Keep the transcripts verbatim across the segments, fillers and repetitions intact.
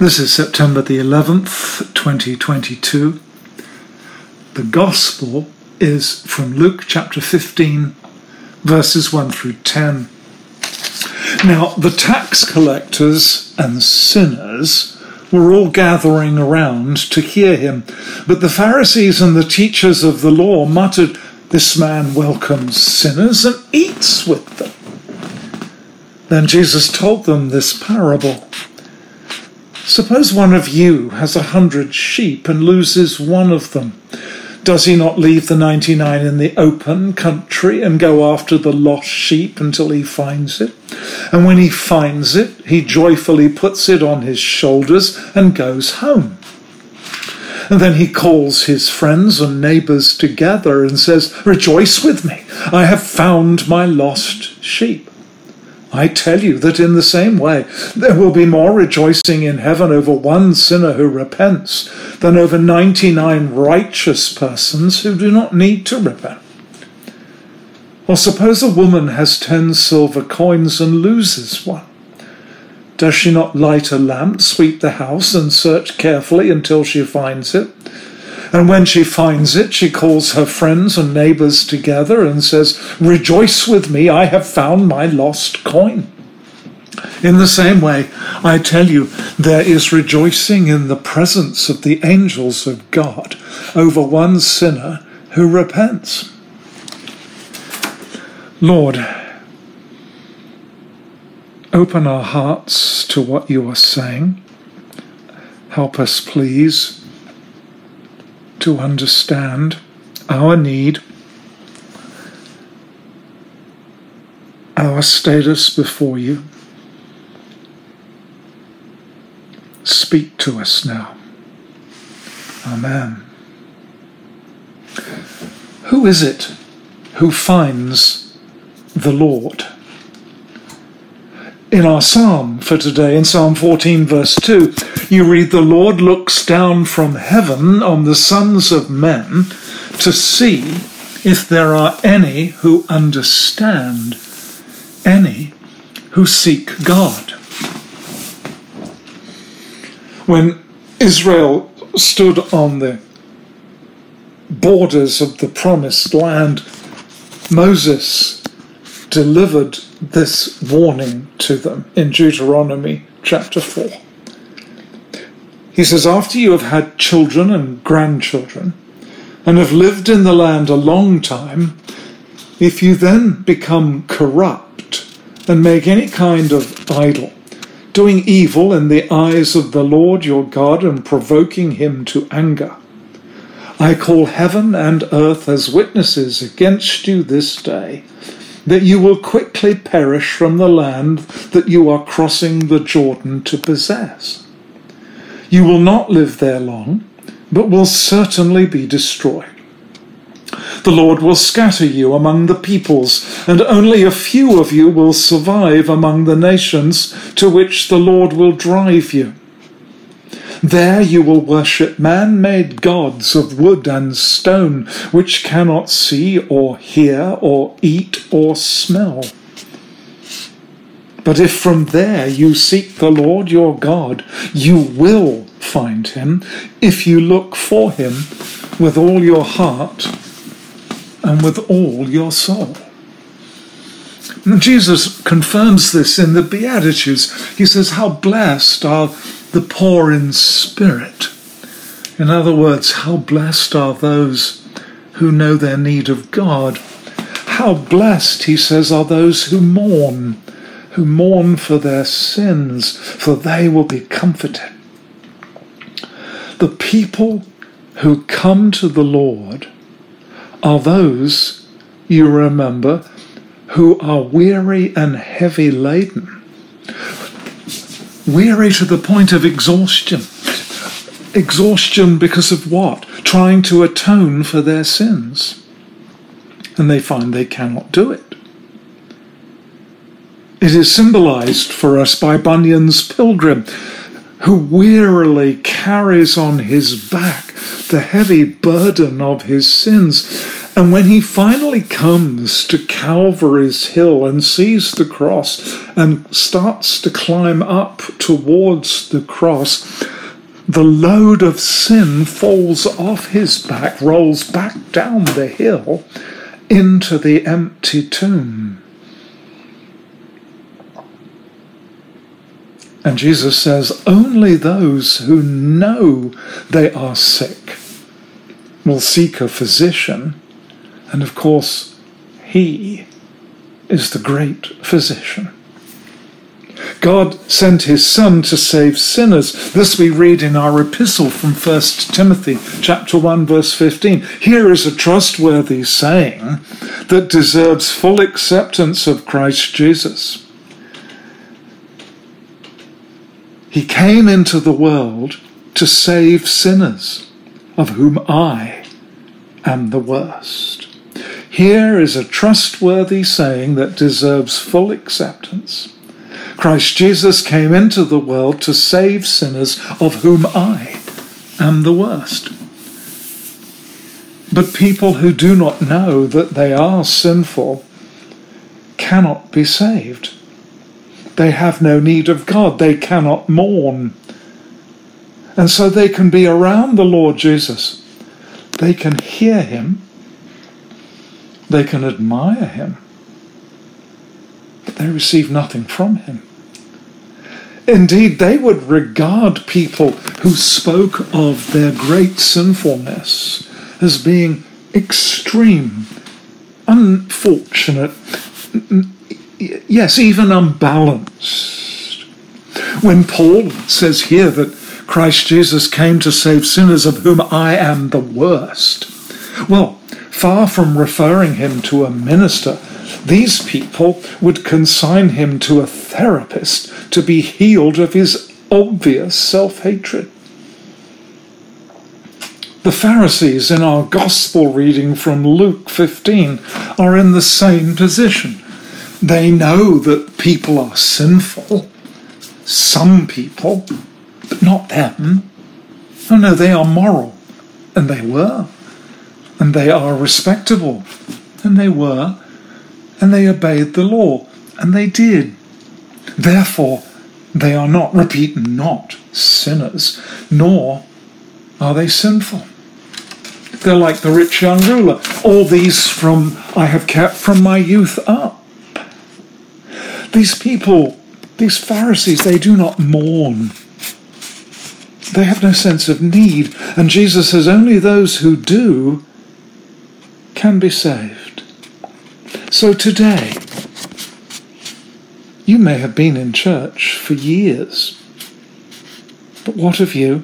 This is September the eleventh, twenty twenty-two. The Gospel is from Luke chapter fifteen, verses one through ten. Now, the tax collectors and sinners were all gathering around to hear him, but the Pharisees and the teachers of the law muttered, "This man welcomes sinners and eats with them." Then Jesus told them this parable. Suppose one of you has a hundred sheep and loses one of them. Does he not leave the ninety-nine in the open country and go after the lost sheep until he finds it? And when he finds it, he joyfully puts it on his shoulders and goes home. And then he calls his friends and neighbors together and says, "Rejoice with me, I have found my lost sheep." I tell you that in the same way, there will be more rejoicing in heaven over one sinner who repents than over ninety-nine righteous persons who do not need to repent. Or suppose a woman has ten silver coins and loses one. Does she not light a lamp, sweep the house, and search carefully until she finds it? And when she finds it, she calls her friends and neighbors together and says, "Rejoice with me, I have found my lost coin." In the same way, I tell you, there is rejoicing in the presence of the angels of God over one sinner who repents. Lord, open our hearts to what you are saying. Help us, please, to understand our need, our status before you. Speak to us now. Amen. Who is it who finds the Lord? In our psalm for today, in Psalm fourteen, verse two, you read, "The Lord looks down from heaven on the sons of men to see if there are any who understand, any who seek God." When Israel stood on the borders of the promised land, Moses delivered this warning to them in Deuteronomy chapter four. He says, "After you have had children and grandchildren and have lived in the land a long time, if you then become corrupt and make any kind of idol, doing evil in the eyes of the Lord your God and provoking him to anger, I call heaven and earth as witnesses against you this day, that you will quickly perish from the land that you are crossing the Jordan to possess. You will not live there long, but will certainly be destroyed. The Lord will scatter you among the peoples, and only a few of you will survive among the nations to which the Lord will drive you. There you will worship man-made gods of wood and stone, which cannot see or hear or eat or smell. But if from there you seek the Lord your God, you will find him, if you look for him with all your heart and with all your soul." And Jesus confirms this in the Beatitudes. He says, "How blessed are the poor in spirit." In other words, how blessed are those who know their need of God. How blessed, he says, are those who mourn, who mourn for their sins, for they will be comforted. The people who come to the Lord are those, you remember, who are weary and heavy laden. Weary to the point of exhaustion. Exhaustion because of what? Trying to atone for their sins. And they find they cannot do it. It is symbolized for us by Bunyan's pilgrim, who wearily carries on his back the heavy burden of his sins, And when he finally comes to Calvary's hill and sees the cross and starts to climb up towards the cross, the load of sin falls off his back, rolls back down the hill into the empty tomb. And Jesus says, only those who know they are sick will seek a physician. And of course, he is the great physician. God sent his Son to save sinners. This we read in our epistle from First Timothy chapter one, verse fifteen. Here is a trustworthy saying that deserves full acceptance of Christ Jesus. He came into the world to save sinners, of whom I am the worst. Here is a trustworthy saying that deserves full acceptance. Christ Jesus came into the world to save sinners, of whom I am the worst. But people who do not know that they are sinful cannot be saved. They have no need of God. They cannot mourn. And so they can be around the Lord Jesus. They can hear him. They can admire him. But they receive nothing from him. Indeed, they would regard people who spoke of their great sinfulness as being extreme, unfortunate, yes, even unbalanced. When Paul says here that Christ Jesus came to save sinners, of whom I am the worst, well, far from referring him to a minister, these people would consign him to a therapist to be healed of his obvious self-hatred. The Pharisees in our gospel reading from Luke fifteen are in the same position. They know that people are sinful, some people, but not them. Oh no, they are moral, and they were. And they are respectable, and they were. And they obeyed the law, and they did. Therefore, they are not, repeat, not sinners, nor are they sinful. They're like the rich young ruler. All these from I have kept from my youth up. These people, these Pharisees, they do not mourn. They have no sense of need. And Jesus says only those who do can be saved. So today, you may have been in church for years, but what of you?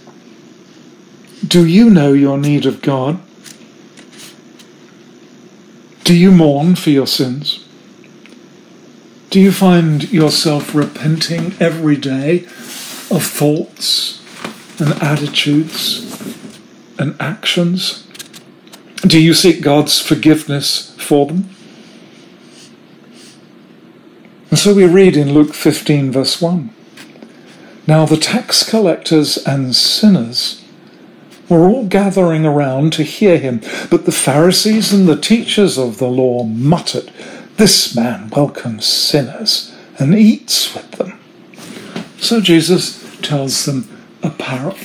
Do you know your need of God? Do you mourn for your sins? Do you find yourself repenting every day of thoughts and attitudes and actions? Do you seek God's forgiveness for them? And so we read in Luke fifteen, verse one, now the tax collectors and sinners were all gathering around to hear him, but the Pharisees and the teachers of the law muttered, this man welcomes sinners and eats with them. So Jesus tells them a parable.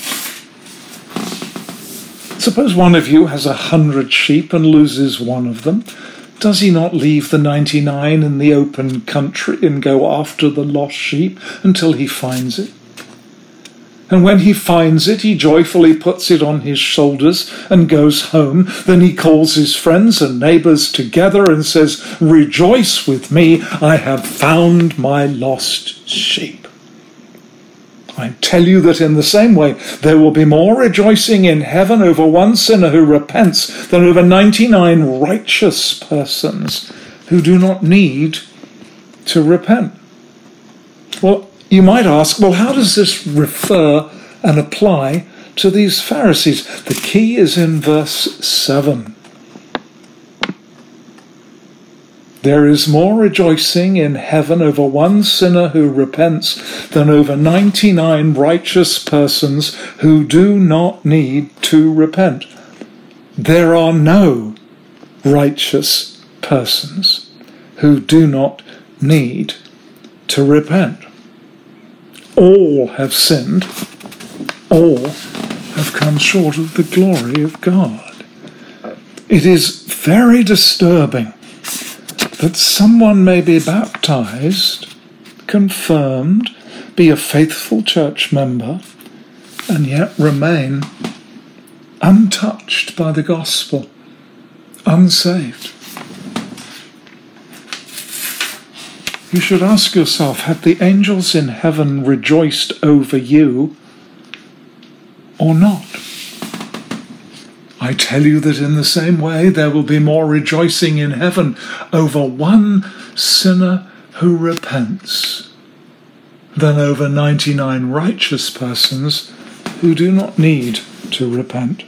Suppose one of you has a hundred sheep and loses one of them. Does he not leave the ninety-nine in the open country and go after the lost sheep until he finds it? And when he finds it, he joyfully puts it on his shoulders and goes home. Then he calls his friends and neighbors together and says, rejoice with me, I have found my lost sheep. I tell you that in the same way, there will be more rejoicing in heaven over one sinner who repents than over ninety-nine righteous persons who do not need to repent. Well, you might ask, well, how does this refer and apply to these Pharisees? The key is in verse seven. There is more rejoicing in heaven over one sinner who repents than over ninety-nine righteous persons who do not need to repent. There are no righteous persons who do not need to repent. All have sinned. All have come short of the glory of God. It is very disturbing that someone may be baptized, confirmed, be a faithful church member, and yet remain untouched by the gospel, unsaved. You should ask yourself, have the angels in heaven rejoiced over you or not? I tell you that in the same way there will be more rejoicing in heaven over one sinner who repents than over ninety-nine righteous persons who do not need to repent.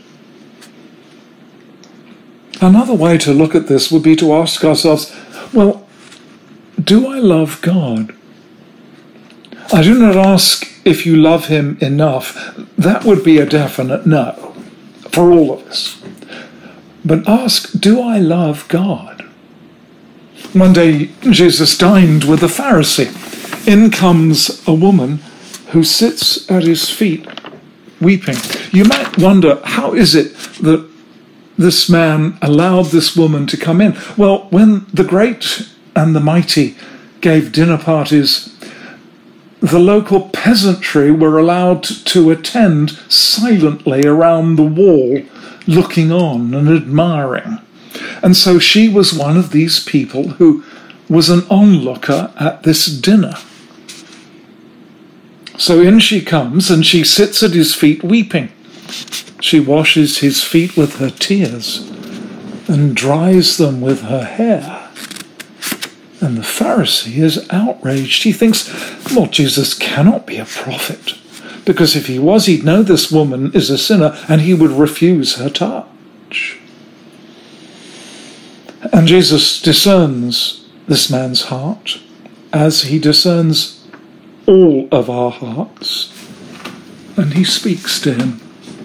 Another way to look at this would be to ask ourselves, well, do I love God? I do not ask if you love him enough. That would be a definite no for all of us. But ask, do I love God? One day Jesus dined with a Pharisee. In comes a woman who sits at his feet weeping. You might wonder, how is it that this man allowed this woman to come in? Well, when the great and the mighty gave dinner parties, the local peasantry were allowed to attend silently around the wall, looking on and admiring. And so she was one of these people who was an onlooker at this dinner. So in she comes, and she sits at his feet weeping. She washes his feet with her tears and dries them with her hair. And the Pharisee is outraged. He thinks, well, Jesus cannot be a prophet, because if he was, he'd know this woman is a sinner and he would refuse her touch. And Jesus discerns this man's heart as he discerns all of our hearts, and he speaks to him.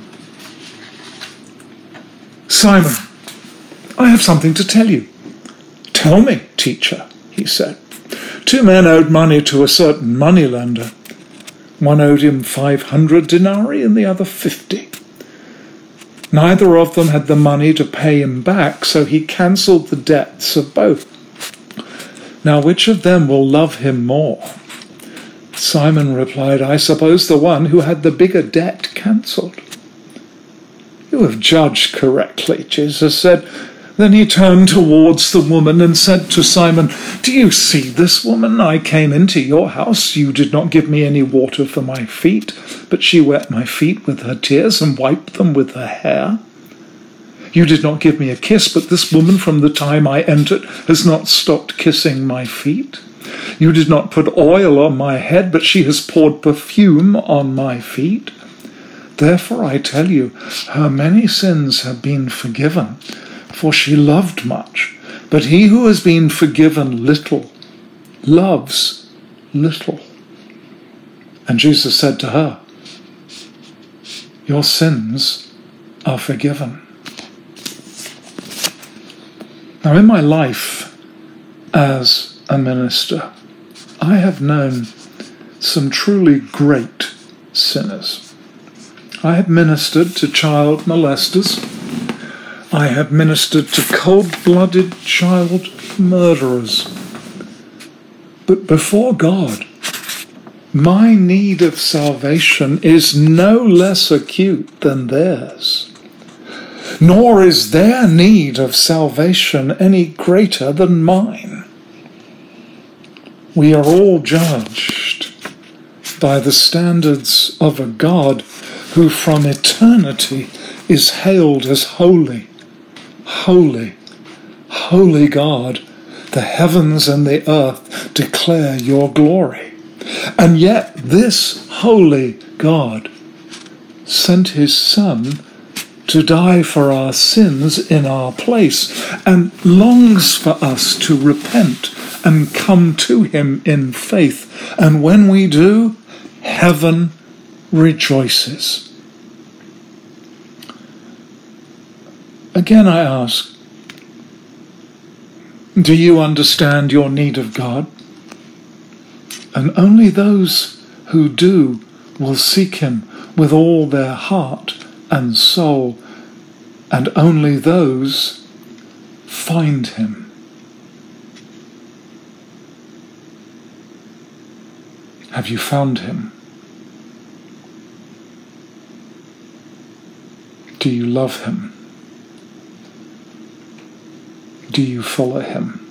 Simon, I have something to tell you. Tell me, teacher, he said. Two men owed money to a certain moneylender. One owed him five hundred denarii and the other fifty. Neither of them had the money to pay him back, so he cancelled the debts of both. Now which of them will love him more? Simon replied, I suppose the one who had the bigger debt cancelled. You have judged correctly, Jesus said. Then he turned towards the woman and said to Simon, do you see this woman? I came into your house. You did not give me any water for my feet, but she wet my feet with her tears and wiped them with her hair. You did not give me a kiss, but this woman from the time I entered has not stopped kissing my feet. You did not put oil on my head, but she has poured perfume on my feet. Therefore I tell you, her many sins have been forgiven, for she loved much. But he who has been forgiven little loves little. And Jesus said to her, your sins are forgiven. Now, in my life as a minister, I have known some truly great sinners. I have ministered to child molesters. I have ministered to cold-blooded child murderers. But before God, my need of salvation is no less acute than theirs, nor is their need of salvation any greater than mine. We are all judged by the standards of a God who from eternity is hailed as holy, holy, holy God. The heavens and the earth declare your glory. And yet this holy God sent his Son to die for our sins in our place, and longs for us to repent and come to him in faith. And when we do, heaven rejoices. Again I ask, Do you understand your need of God? And only those who do will seek him with all their heart and soul, and only those find him. Have you found him? Do you love him? Do you follow him?